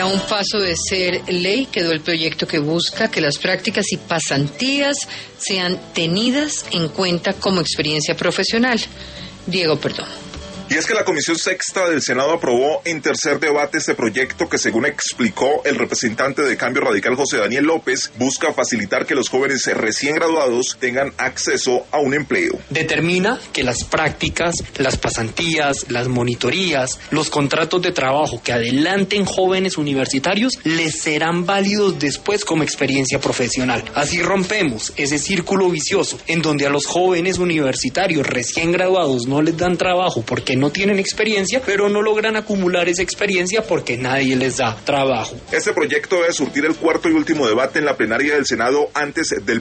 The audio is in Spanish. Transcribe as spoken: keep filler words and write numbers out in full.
A un paso de ser ley quedó el proyecto que busca que las prácticas y pasantías sean tenidas en cuenta como experiencia profesional. Diego Perdomo. Y es que la Comisión Sexta del Senado aprobó en tercer debate este proyecto que, según explicó el representante de Cambio Radical José Daniel López, busca facilitar que los jóvenes recién graduados tengan acceso a un empleo. Determina que las prácticas, las pasantías, las monitorías, los contratos de trabajo que adelanten jóvenes universitarios les serán válidos después como experiencia profesional. Así rompemos ese círculo vicioso en donde a los jóvenes universitarios recién graduados no les dan trabajo porque no tienen experiencia, pero no logran acumular esa experiencia porque nadie les da trabajo. Este proyecto debe surtir el cuarto y último debate en la plenaria del Senado antes del